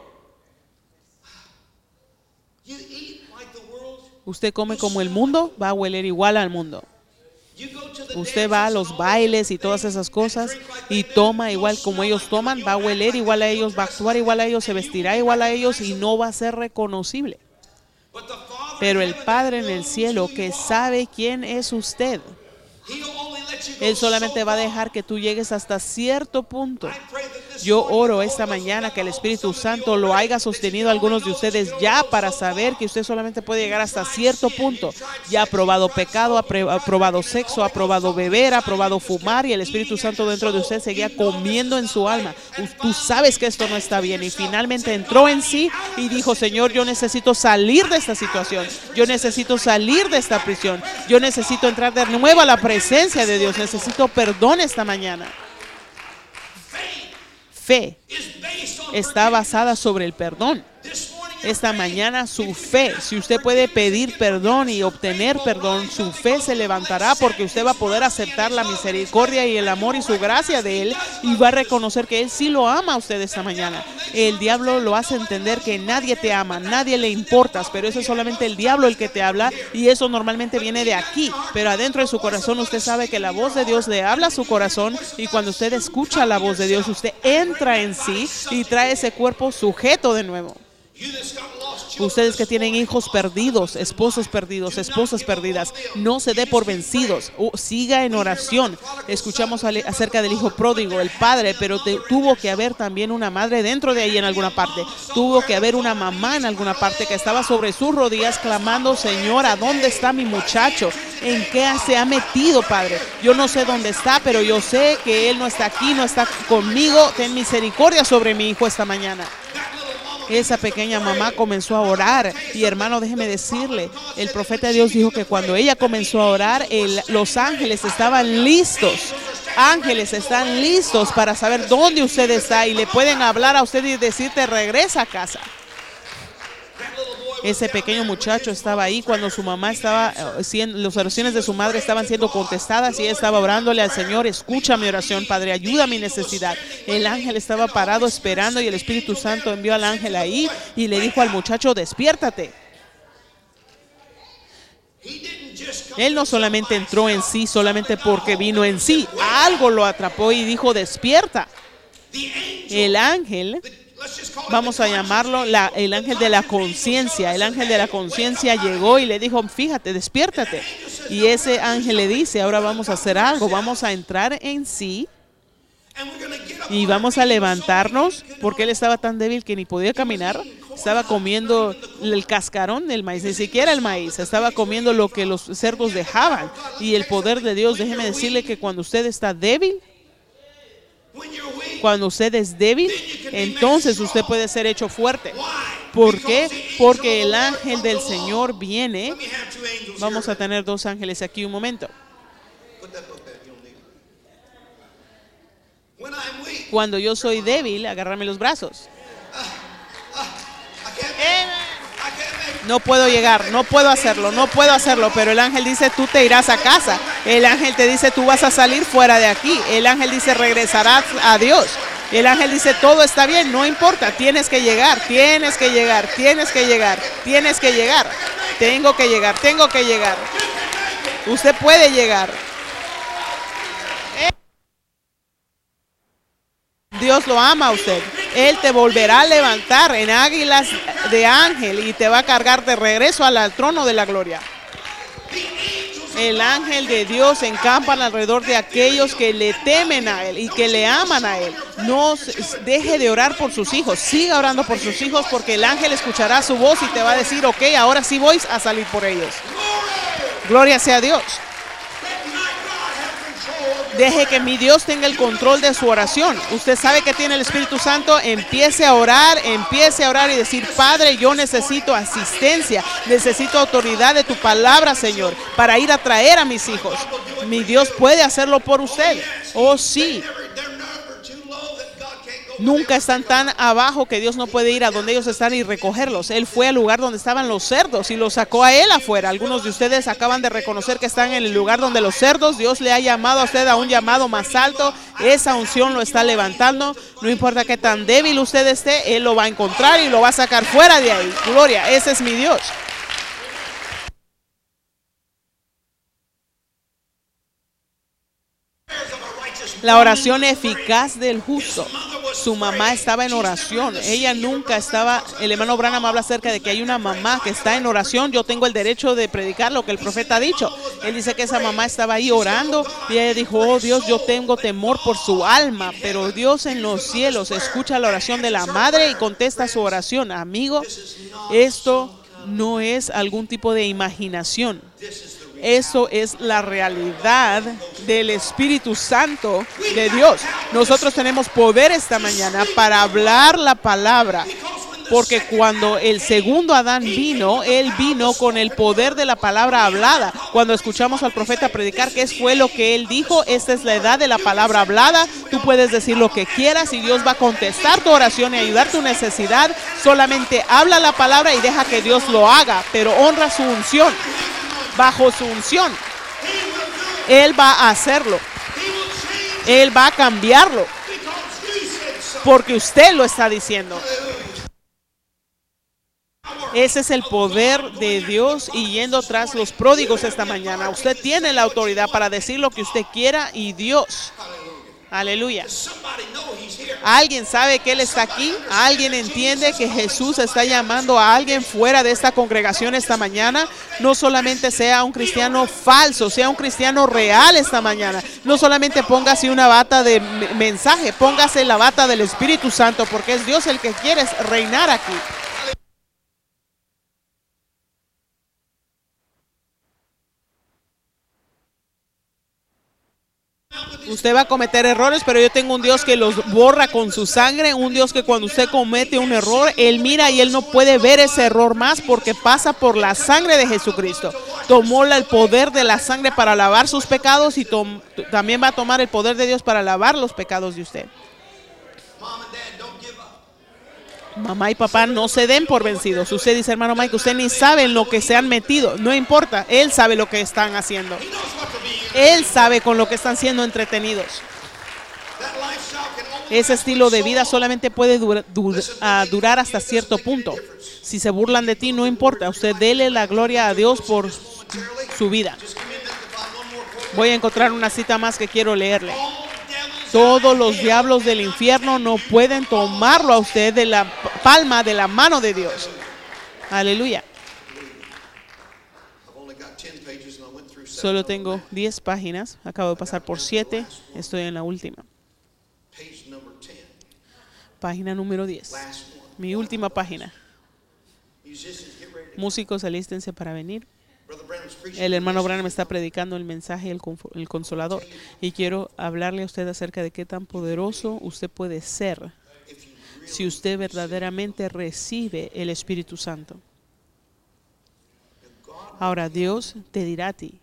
Usted come como el mundo, va a hueler igual al mundo. Usted va a los bailes y todas esas cosas y toma igual como ellos toman, va a hueler igual a ellos, va a actuar igual a ellos, se vestirá igual a ellos y no va a ser reconocible. Pero el Padre en el cielo, que sabe quién es usted, Él solamente va a dejar que tú llegues hasta cierto punto. Yo oro esta mañana que el Espíritu Santo lo haya sostenido a algunos de ustedes ya para saber que usted solamente puede llegar hasta cierto punto. Ya ha probado pecado, ha probado sexo, ha probado beber, ha probado fumar y el Espíritu Santo dentro de usted seguía comiendo en su alma. Tú sabes que esto no está bien y finalmente entró en sí y dijo, Señor, yo necesito salir de esta situación. Yo necesito salir de esta prisión. Yo necesito entrar de nuevo a la presencia de Dios. Necesito perdón esta mañana. Fe está basada sobre el perdón. Esta mañana su fe, si usted puede pedir perdón y obtener perdón, su fe se levantará porque usted va a poder aceptar la misericordia y el amor y su gracia de Él y va a reconocer que Él sí lo ama a usted esta mañana. El diablo lo hace entender que nadie te ama, nadie le importas, pero eso es solamente el diablo el que te habla y eso normalmente viene de aquí, pero adentro de su corazón usted sabe que la voz de Dios le habla a su corazón y cuando usted escucha la voz de Dios, usted entra en sí y trae ese cuerpo sujeto de nuevo. Ustedes que tienen hijos perdidos, esposos perdidos, esposas perdidas, no se dé por vencidos, siga en oración. Escuchamos acerca del hijo pródigo, el padre, pero te, tuvo que haber también una madre dentro de ahí en alguna parte, tuvo que haber una mamá en alguna parte que estaba sobre sus rodillas clamando, Señora, ¿dónde está mi muchacho? ¿En qué se ha metido, Padre? Yo no sé dónde está, pero yo sé que él no está aquí, no está conmigo. Ten misericordia sobre mi hijo esta mañana. Esa pequeña mamá comenzó a orar y hermano, déjeme decirle, el profeta de Dios dijo que cuando ella comenzó a orar, el, los ángeles estaban listos. Ángeles están listos para saber dónde usted está y le pueden hablar a usted y decirte regresa a casa. Ese pequeño muchacho estaba ahí cuando su mamá estaba siendo, las oraciones de su madre estaban siendo contestadas y ella estaba orándole al Señor, escucha mi oración, Padre, ayuda a mi necesidad. El ángel estaba parado esperando y el Espíritu Santo envió al ángel ahí y le dijo al muchacho, despiértate. Él no solamente entró en sí, solamente porque vino en sí, algo lo atrapó y dijo, despierta. El ángel, vamos a llamarlo la, el ángel de la conciencia. El ángel de la conciencia llegó y le dijo, fíjate, despiértate. Y ese ángel le dice, ahora vamos a hacer algo, vamos a entrar en sí y vamos a levantarnos, porque él estaba tan débil que ni podía caminar. Estaba comiendo el cascarón del maíz, ni siquiera el maíz, estaba comiendo lo que los cerdos dejaban. Y el poder de Dios, déjeme decirle que cuando usted está débil, cuando usted es débil, entonces usted puede ser hecho fuerte. ¿Por qué? Porque el ángel del Señor viene. Vamos a tener dos ángeles aquí un momento. Cuando yo soy débil, agárrame los brazos. No puedo llegar, no puedo hacerlo, no puedo hacerlo, pero el ángel dice, tú te irás a casa. El ángel te dice, tú vas a salir fuera de aquí. El ángel dice, regresarás a Dios. El ángel dice, todo está bien, no importa, tienes que llegar, tienes que llegar, tienes que llegar, tienes que llegar. Tengo que llegar, tengo que llegar. Usted puede llegar. Dios lo ama a usted. Él te volverá a levantar en águilas de ángel y te va a cargar de regreso al trono de la gloria. El ángel de Dios encampa alrededor de aquellos que le temen a Él y que le aman a Él. No deje de orar por sus hijos. Siga orando por sus hijos porque el ángel escuchará su voz y te va a decir, ok, ahora sí voy a salir por ellos. Gloria sea a Dios. Deje que mi Dios tenga el control de su oración. Usted sabe que tiene el Espíritu Santo. Empiece a orar, empiece a orar y decir: Padre, yo necesito asistencia, necesito autoridad de tu palabra, Señor, para ir a traer a mis hijos. Mi Dios puede hacerlo por usted. Oh, sí. Nunca están tan abajo que Dios no puede ir a donde ellos están y recogerlos. Él fue al lugar donde estaban los cerdos y los sacó a él afuera. Algunos de ustedes acaban de reconocer que están en el lugar donde los cerdos. Dios le ha llamado a usted a un llamado más alto. Esa unción lo está levantando. No importa qué tan débil usted esté, Él lo va a encontrar y lo va a sacar fuera de ahí. Gloria, ese es mi Dios. La oración eficaz del justo. Su mamá estaba en oración. Ella nunca estaba. El hermano Branham habla acerca de que hay una mamá que está en oración. Yo tengo el derecho de predicar lo que el profeta ha dicho. Él dice que esa mamá estaba ahí orando y ella dijo: oh Dios, yo tengo temor por su alma, pero Dios en los cielos escucha la oración de la madre y contesta su oración. Amigo, esto no es algún tipo de imaginación. Eso es la realidad del Espíritu Santo de Dios. Nosotros tenemos poder esta mañana para hablar la palabra, porque cuando el segundo Adán vino, él vino con el poder de la palabra hablada. Cuando escuchamos al profeta predicar qué fue lo que él dijo, esta es la edad de la palabra hablada. Tú puedes decir lo que quieras y Dios va a contestar tu oración y ayudar tu necesidad. Solamente habla la palabra y deja que Dios lo haga, pero honra su unción. Bajo su unción, Él va a hacerlo. Él va a cambiarlo, porque usted lo está diciendo. Ese es el poder de Dios y yendo tras los pródigos esta mañana. Usted tiene la autoridad para decir lo que usted quiera y Dios. Aleluya. ¿Alguien sabe que Él está aquí? ¿Alguien entiende que Jesús está llamando a alguien fuera de esta congregación esta mañana? No solamente sea un cristiano falso, sea un cristiano real esta mañana. No solamente póngase una bata de mensaje, póngase la bata del Espíritu Santo, porque es Dios el que quiere reinar aquí. Usted va a cometer errores, pero yo tengo un Dios que los borra con su sangre, un Dios que cuando usted comete un error, Él mira y Él no puede ver ese error más porque pasa por la sangre de Jesucristo. Tomó el poder de la sangre para lavar sus pecados y también va a tomar el poder de Dios para lavar los pecados de usted. Mamá y papá, no se den por vencidos. Usted dice: hermano Mike, usted ni sabe en lo que se han metido. No importa, Él sabe lo que están haciendo. Él sabe con lo que están siendo entretenidos. Ese estilo de vida solamente puede dur dur uh, durar hasta cierto punto. Si se burlan de ti, no importa. Usted dele la gloria a Dios por su vida. Voy a encontrar una cita más que quiero leerle. Todos los diablos del infierno no pueden tomarlo a usted de la palma de la mano de Dios. Aleluya. Solo tengo diez páginas. Acabo de pasar por siete. Estoy en la última. Página número diez. Mi última página. Músicos, alístense para venir. El hermano Branham está predicando el mensaje el, el Consolador. Y quiero hablarle a usted acerca de qué tan poderoso usted puede ser si usted verdaderamente recibe el Espíritu Santo. Ahora Dios te dirá a ti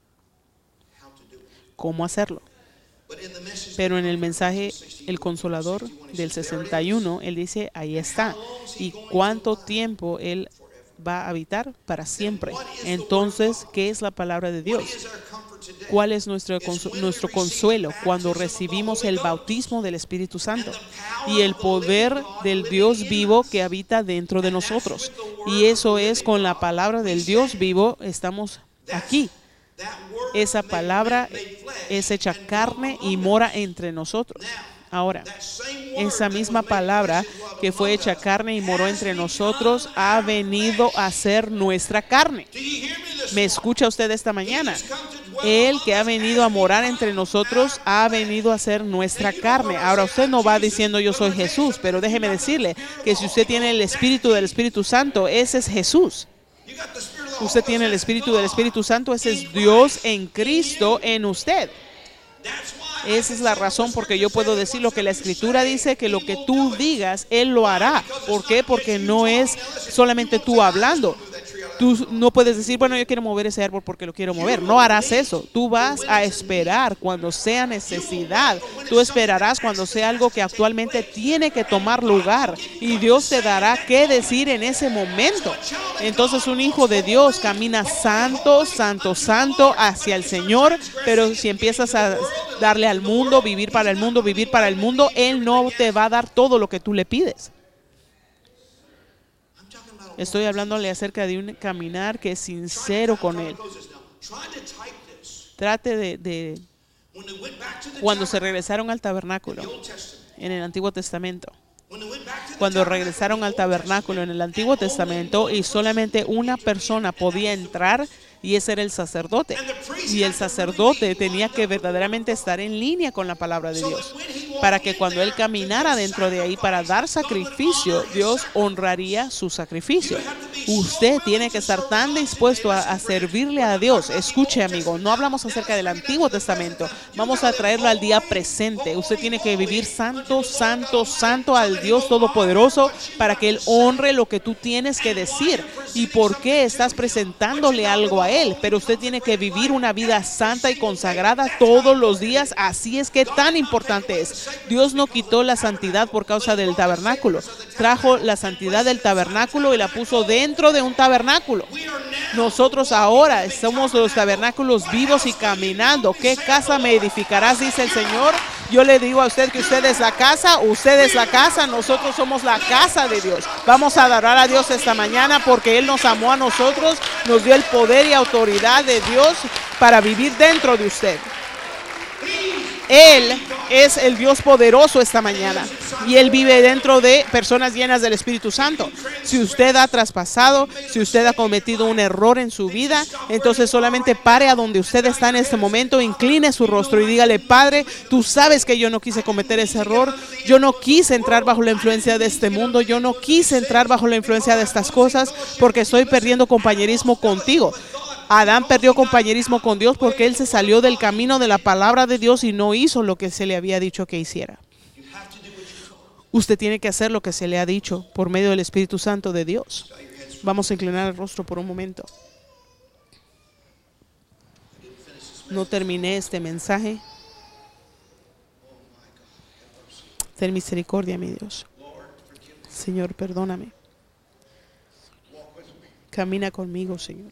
cómo hacerlo. Pero en el mensaje El Consolador del sesenta y uno, Él dice: ahí está. ¿Y cuánto tiempo Él va a habitar? Para siempre. Entonces, ¿qué es la palabra de Dios? ¿Cuál es nuestro, nuestro consuelo? Cuando recibimos el bautismo del Espíritu Santo y el poder del Dios vivo que habita dentro de nosotros. Y eso es con la palabra del Dios vivo. Estamos aquí. Esa palabra es hecha carne y mora entre nosotros. Ahora, esa misma palabra que fue hecha carne y moró entre nosotros ha venido a ser nuestra carne. ¿Me escucha usted esta mañana? Él que ha venido a morar entre nosotros ha venido a ser nuestra carne. Ahora usted no va diciendo yo soy Jesús, pero déjeme decirle que si usted tiene el Espíritu del Espíritu Santo, ese es Jesús. Usted tiene el Espíritu del Espíritu Santo, ese es Dios en Cristo en usted. Esa es la razón porque yo puedo decir lo que la Escritura dice, que lo que tú digas, Él lo hará. ¿Por qué? Porque no es solamente tú hablando. Tú no puedes decir, bueno, yo quiero mover ese árbol porque lo quiero mover. No harás eso. Tú vas a esperar cuando sea necesidad. Tú esperarás cuando sea algo que actualmente tiene que tomar lugar. Y Dios te dará qué decir en ese momento. Entonces un hijo de Dios camina santo, santo, santo hacia el Señor. Pero si empiezas a darle al mundo, vivir para el mundo, vivir para el mundo, Él no te va a dar todo lo que tú le pides. Estoy hablándole acerca de un caminar que es sincero con Él. Trate de, de cuando se regresaron al tabernáculo en el Antiguo Testamento. Cuando regresaron al tabernáculo en el Antiguo Testamento y solamente una persona podía entrar, y ese era el sacerdote. Y el sacerdote tenía que verdaderamente estar en línea con la palabra de Dios, para que cuando él caminara dentro de ahí para dar sacrificio, Dios honraría su sacrificio. Usted tiene que estar tan dispuesto a, a servirle a Dios. Escuche, amigo, no hablamos acerca del Antiguo Testamento. Vamos a traerlo al día presente. Usted tiene que vivir santo, santo, santo al Dios Todopoderoso para que Él honre lo que tú tienes que decir. ¿Y por qué estás presentándole algo a Él? Pero usted tiene que vivir una vida santa y consagrada todos los días. Así es que tan importante es. Dios no quitó la santidad por causa del tabernáculo. Trajo la santidad del tabernáculo y la puso dentro de un tabernáculo. Nosotros ahora somos los tabernáculos vivos y caminando. ¿Qué casa me edificarás? Dice el Señor. Yo le digo a usted que usted es la casa, usted es la casa, nosotros somos la casa de Dios. Vamos a adorar a Dios esta mañana porque Él nos amó a nosotros, nos dio el poder y autoridad de Dios para vivir dentro de usted. Él es el Dios poderoso esta mañana y Él vive dentro de personas llenas del Espíritu Santo. Si usted ha traspasado, si usted ha cometido un error en su vida, entonces solamente pare a donde usted está en este momento, incline su rostro y dígale: Padre, tú sabes que yo no quise cometer ese error, yo no quise entrar bajo la influencia de este mundo, yo no quise entrar bajo la influencia de estas cosas porque estoy perdiendo compañerismo contigo. Adán perdió compañerismo con Dios porque él se salió del camino de la palabra de Dios y no hizo lo que se le había dicho que hiciera. Usted tiene que hacer lo que se le ha dicho por medio del Espíritu Santo de Dios. Vamos a inclinar el rostro por un momento. No terminé este mensaje. Ten misericordia, mi Dios. Señor, perdóname. Camina conmigo, Señor.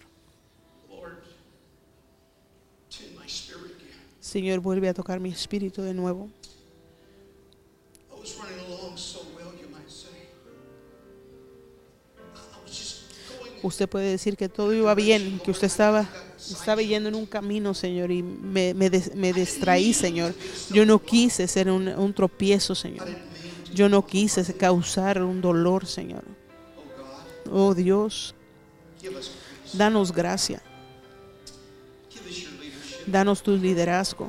Señor, vuelve a tocar mi espíritu de nuevo. Usted puede decir que todo iba bien, que usted estaba, estaba yendo en un camino, Señor, y me, me, des, me distraí, Señor. Yo no quise ser un, un tropiezo, Señor. Yo no quise causar un dolor, Señor. Oh Dios, danos gracia. Danos tu liderazgo.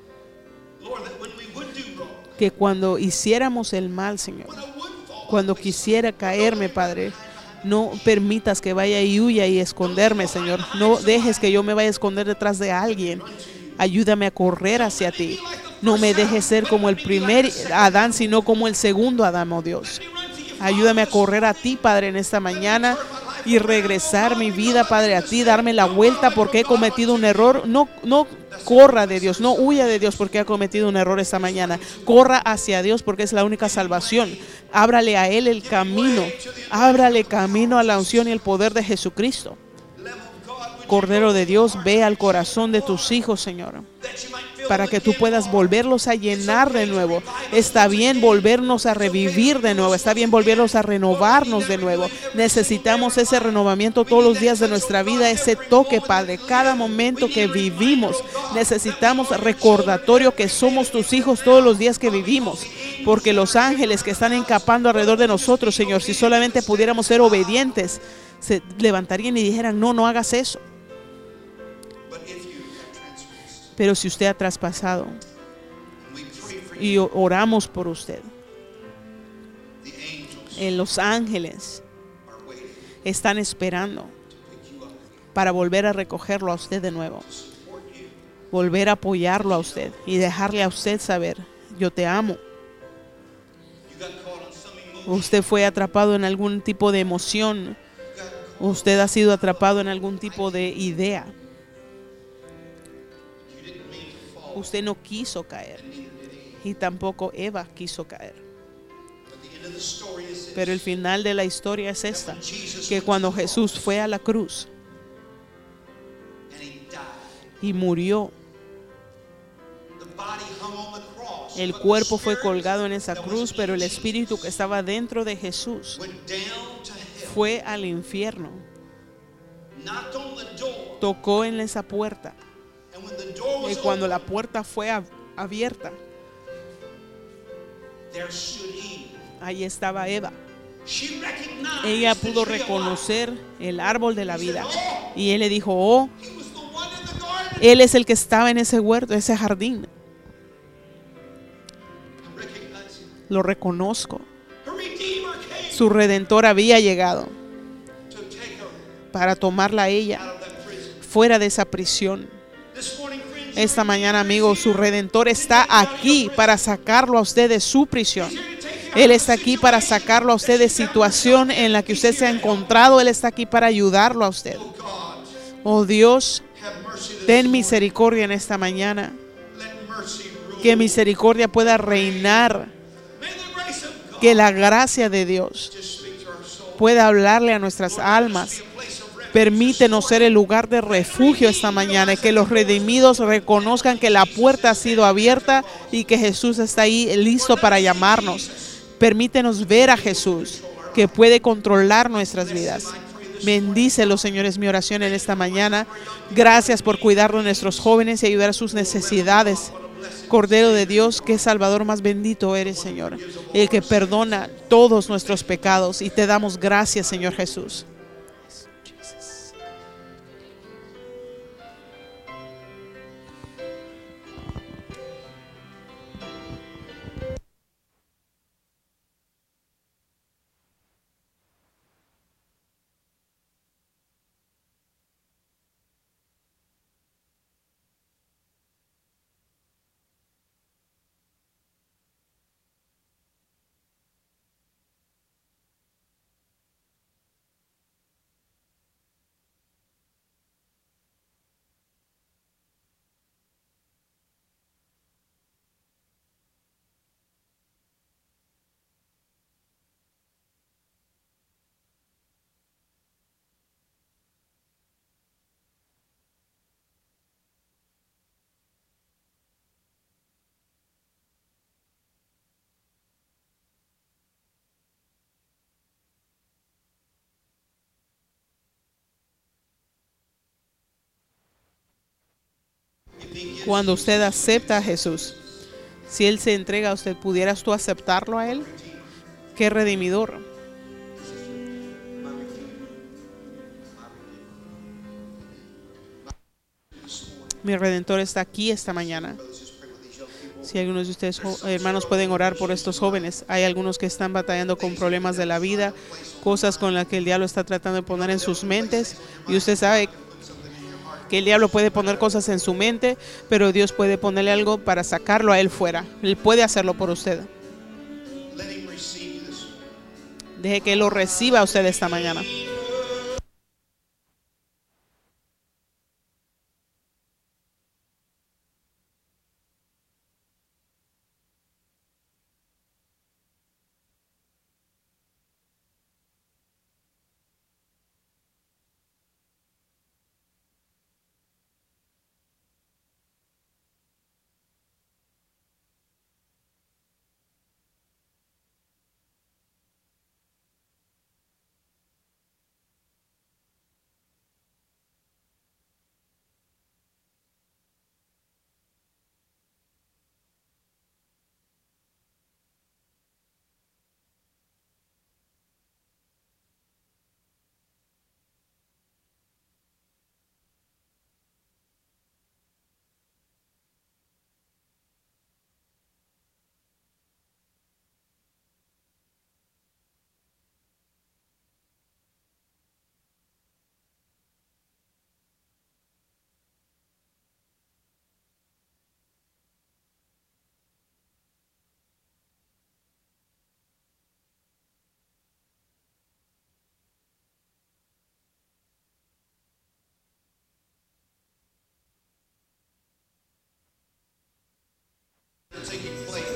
Que cuando hiciéramos el mal, Señor, cuando quisiera caerme, Padre, no permitas que vaya y huya y esconderme, Señor. No dejes que yo me vaya a esconder detrás de alguien. Ayúdame a correr hacia ti. No me dejes ser como el primer Adán, sino como el segundo Adán, oh Dios. Ayúdame a correr a ti, Padre, en esta mañana y regresar mi vida, Padre, a ti, darme la vuelta porque he cometido un error. No, no corra de Dios, no huya de Dios porque ha cometido un error esta mañana. Corra hacia Dios porque es la única salvación. Ábrale a Él el camino. Ábrale camino a la unción y el poder de Jesucristo. Cordero de Dios, ve al corazón de tus hijos, Señor, para que tú puedas volverlos a llenar de nuevo. Está bien volvernos a revivir de nuevo. Está bien volvernos a renovarnos de nuevo. Necesitamos ese renovamiento todos los días de nuestra vida, ese toque, Padre. Cada momento que vivimos necesitamos recordatorio que somos tus hijos todos los días que vivimos. Porque los ángeles que están encampando alrededor de nosotros, Señor, si solamente pudiéramos ser obedientes, se levantarían y dijeran: no, no hagas eso. Pero si usted ha traspasado y oramos por usted, en los ángeles están esperando para volver a recogerlo a usted de nuevo, volver a apoyarlo a usted y dejarle a usted saber, yo te amo. Usted fue atrapado en algún tipo de emoción. Usted ha sido atrapado en algún tipo de idea. Usted no quiso caer. Y tampoco Eva quiso caer. Pero el final de la historia es esta, que cuando Jesús fue a la cruz y murió, el cuerpo fue colgado en esa cruz, pero el espíritu que estaba dentro de Jesús fue al infierno, tocó en esa puerta, y cuando la puerta fue ab- abierta, ahí estaba Eva. Ella pudo reconocer el árbol de la vida, y él le dijo, oh, él es el que estaba en ese huerto, ese jardín. Lo reconozco. Su redentor había llegado para tomarla a ella fuera de esa prisión. Esta mañana, amigos, su redentor está aquí para sacarlo a usted de su prisión. Él está aquí para sacarlo a usted de situación en la que usted se ha encontrado. Él está aquí para ayudarlo a usted. Oh Dios, ten misericordia en esta mañana. Que misericordia pueda reinar. Que la gracia de Dios pueda hablarle a nuestras almas. Permítenos ser el lugar de refugio esta mañana y que los redimidos reconozcan que la puerta ha sido abierta y que Jesús está ahí listo para llamarnos. Permítenos ver a Jesús, que puede controlar nuestras vidas. Bendícelo, Señor, es mi oración en esta mañana. Gracias por cuidar de nuestros jóvenes y ayudar a sus necesidades. Cordero de Dios, qué Salvador más bendito eres, Señor, el que perdona todos nuestros pecados, y te damos gracias, Señor Jesús. Cuando usted acepta a Jesús, si Él se entrega a usted, ¿pudieras tú aceptarlo a Él? ¡Qué redimidor! Mi Redentor está aquí esta mañana. Si algunos de ustedes, hermanos, pueden orar por estos jóvenes. Hay algunos que están batallando con problemas de la vida, cosas con las que el diablo está tratando de poner en sus mentes. Y usted sabe que el diablo puede poner cosas en su mente, pero Dios puede ponerle algo para sacarlo a él fuera. Él puede hacerlo por usted. Deje que Él lo reciba a usted esta mañana.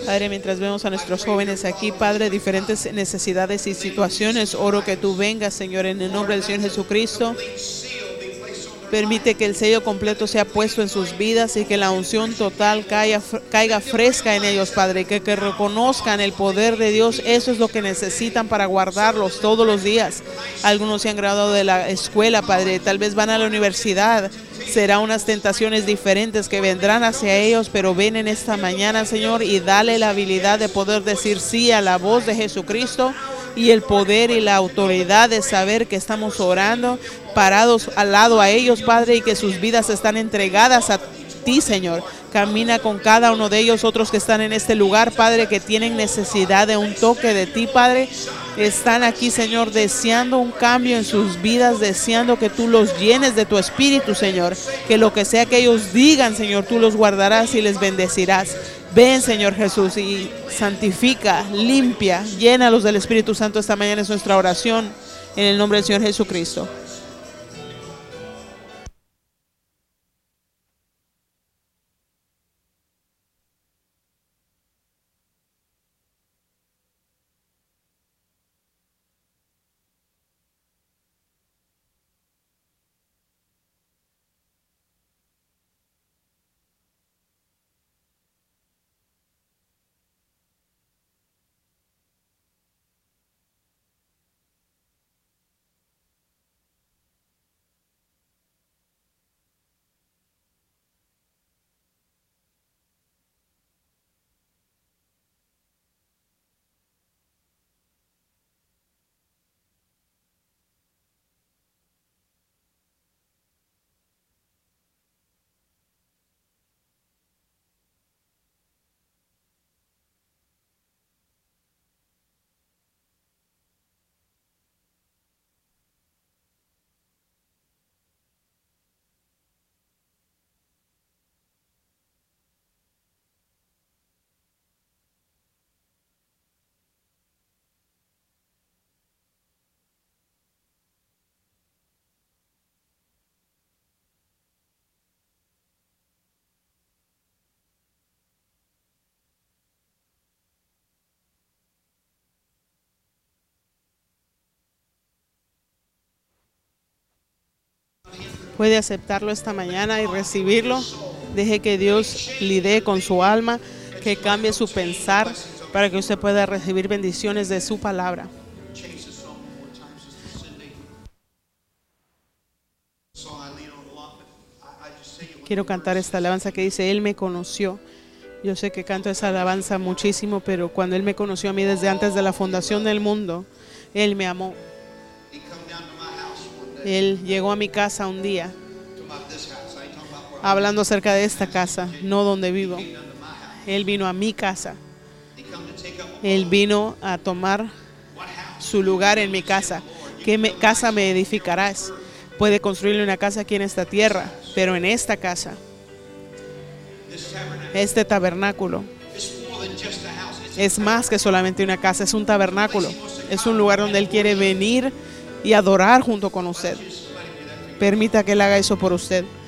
Padre, mientras vemos a nuestros jóvenes aquí, Padre, diferentes necesidades y situaciones, oro que tú vengas, Señor, en el nombre del Señor Jesucristo. Permite que el sello completo sea puesto en sus vidas y que la unción total caiga, caiga fresca en ellos, Padre. Que, que reconozcan el poder de Dios. Eso es lo que necesitan para guardarlos todos los días. Algunos se han graduado de la escuela, Padre. Tal vez van a la universidad. Será unas tentaciones diferentes que vendrán hacia ellos, pero ven en esta mañana, Señor, y dale la habilidad de poder decir sí a la voz de Jesucristo y el poder y la autoridad de saber que estamos orando, parados al lado a ellos, Padre, y que sus vidas están entregadas a ti, Señor. Camina con cada uno de ellos, otros que están en este lugar, Padre, que tienen necesidad de un toque de ti, Padre. Están aquí, Señor, deseando un cambio en sus vidas, deseando que tú los llenes de tu espíritu, Señor. Que lo que sea que ellos digan, Señor, tú los guardarás y les bendecirás. Ven, Señor Jesús, y santifica, limpia, llénalos del Espíritu Santo esta mañana. Es nuestra oración en el nombre del Señor Jesucristo. Puede aceptarlo esta mañana y recibirlo. Deje que Dios lidie con su alma, que cambie su pensar para que usted pueda recibir bendiciones de su palabra. Quiero cantar esta alabanza que dice: Él me conoció. Yo sé que canto esa alabanza muchísimo, pero cuando Él me conoció a mí desde antes de la fundación del mundo, Él me amó. Él llegó a mi casa un día, hablando acerca de esta casa, no donde vivo. Él vino a mi casa. Él vino a tomar su lugar en mi casa. ¿Qué me, casa me edificarás? Puede construirle una casa aquí en esta tierra, pero en esta casa, este tabernáculo, es más que solamente una casa, es un tabernáculo. Es un lugar donde Él quiere venir y adorar junto con usted. Permita que Él haga eso por usted.